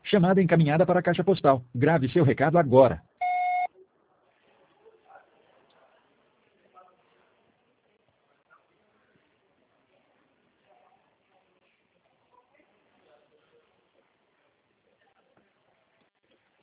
Chamada encaminhada para a caixa postal. Grave seu recado agora.